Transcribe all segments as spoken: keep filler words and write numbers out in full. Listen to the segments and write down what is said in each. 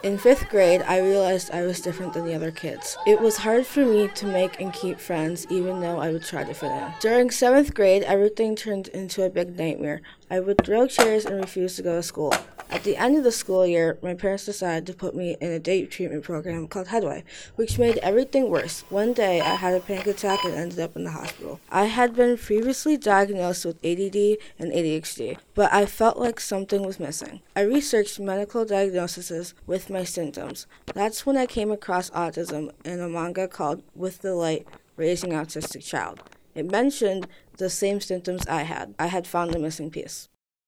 In fifth grade, I realized I was different than the other kids. It was hard for me to make and keep friends, even though I would try to fit in. During seventh grade, everything turned into a big nightmare. I would throw chairs and refuse to go to school. At the end of the school year, my parents decided to put me in a day treatment program called Headway, which made everything worse. One day, I had a panic attack and ended up in the hospital. I had been previously diagnosed with A D D and A D H D, but I felt like something was missing. I researched medical diagnoses with my symptoms. That's when I came across autism in a manga called With the Light, Raising an Autistic Child. It mentioned the same symptoms I had. I had found the missing piece.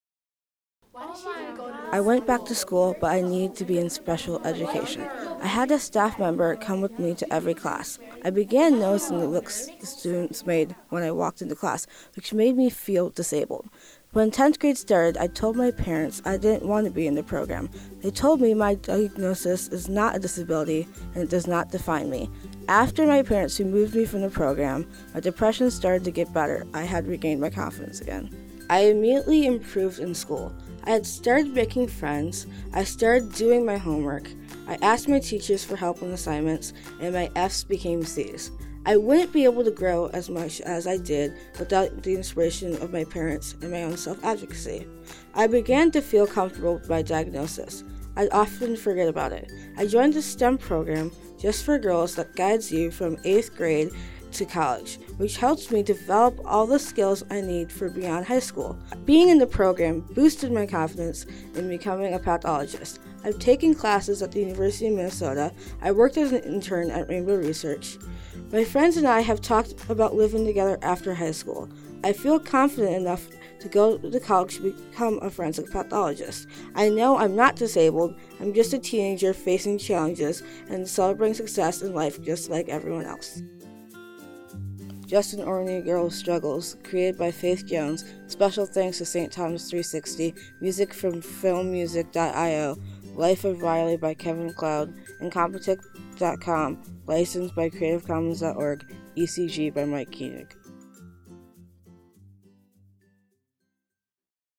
I went back to school, but I needed to be in special education. I had a staff member come with me to every class. I began noticing the looks the students made when I walked into class, which made me feel disabled. When tenth grade started, I told my parents I didn't want to be in the program. They told me my diagnosis is not a disability and it does not define me. After my parents removed me from the program, my depression started to get better. I had regained my confidence again. I immediately improved in school. I had started making friends. I started doing my homework. I asked my teachers for help on assignments, and my F's became C's. I wouldn't be able to grow as much as I did without the inspiration of my parents and my own self-advocacy. I began to feel comfortable with my diagnosis. I'd often forget about it. I joined the STEM program just for girls that guides you from eighth grade to college, which helps me develop all the skills I need for beyond high school. Being in the program boosted my confidence in becoming a pathologist. I've taken classes at the University of Minnesota. I worked as an intern at Rainbow Research. My friends and I have talked about living together after high school. I feel confident enough to go to college to become a forensic pathologist. I know I'm not disabled. I'm just a teenager facing challenges and celebrating success in life just like everyone else. Just an Ordinary Girl Struggles, created by Faith Jones. Special thanks to Saint Thomas three sixty. Music from film music dot io. Life of Riley by Kevin Cloud. Incompetech dot com. Licensed by creative commons dot org. E C G by Mike Koenig.